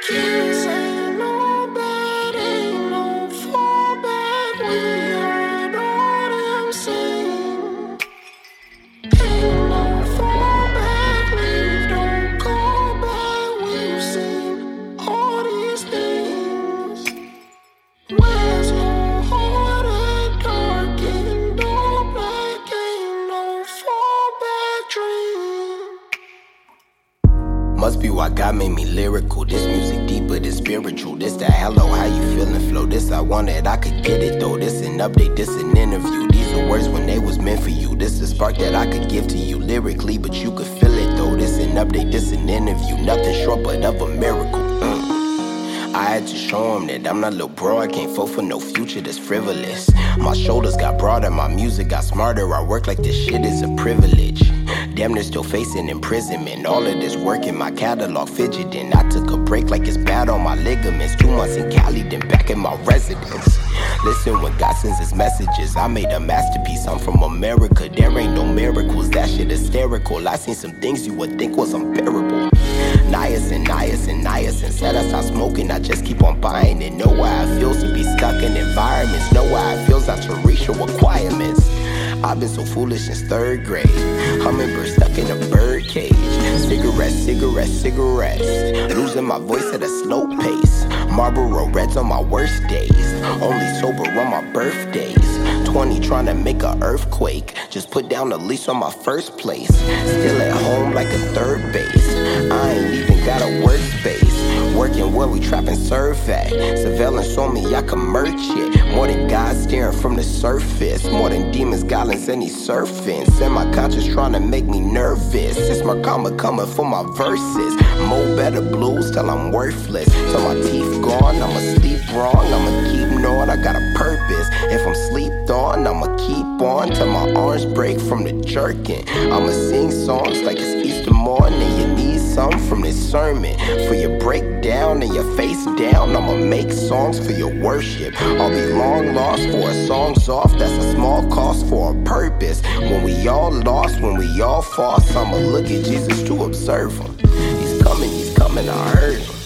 Can't say no bad, ain't no fallback. We heard all them sing. Ain't no fallback, leave, don't call back. We've seen all these things. Where's your heart at dark and all black? Ain't no fallback dream. Must be why God made me lyrical. This music deeper than spiritual. This that hello, how you feeling flow. This I wanted, I could get it though. This an update, this an interview. These are words when they was meant for you. This a spark that I could give to you lyrically, but you could feel it though. This an update, this an interview. Nothing short but of a miracle. I had to show him that I'm not little bro, I can't fall for no future that's frivolous. My shoulders got broader, my music got smarter. I work like this shit is a privilege. Damn, they're still facing imprisonment. All of this work in my catalog fidgeting. I took a break like it's bad on my ligaments. 2 months in Cali, then back in my residence. Listen when God sends his messages. I made a masterpiece, I'm from America. There ain't no miracles, that shit hysterical. I seen some things you would think was unbearable. Niacin said I stop smoking, I just keep on buying it. Know how it feels to be stuck in environments. Know how it feels not to reach your requirements. I've been so foolish since 3rd grade. Hummingbird stuck in a bird cage. Cigarettes. Losing my voice at a slow pace. Marlboro Reds on my worst days. Only sober on my birthdays. 20 trying to make a earthquake. Just put down the lease on my first place. Still at home like a third base. I ain't even got a workspace. Working where we trap and serve at. Surveillance on me, I can merch it. More than God staring from the surface. More than demons, goblins, any surfing. Semi-conscious trying to make me nervous. It's my karma coming for my verses. More better blues till I'm worthless. Till my teeth gone, I'ma sleep wrong. I'ma keep knowing I got a purpose. If I'm sleeped on, I'ma keep on till my arms break from the jerking. I'ma sing songs like it's Easter morning. You need some from this sermon. For your breakdown and your face down, I'ma make songs for your worship. I'll be long lost for a song's off. That's a small cost for a purpose. When we all lost, when we all false, I'ma look at Jesus to observe him. He's coming, I heard him.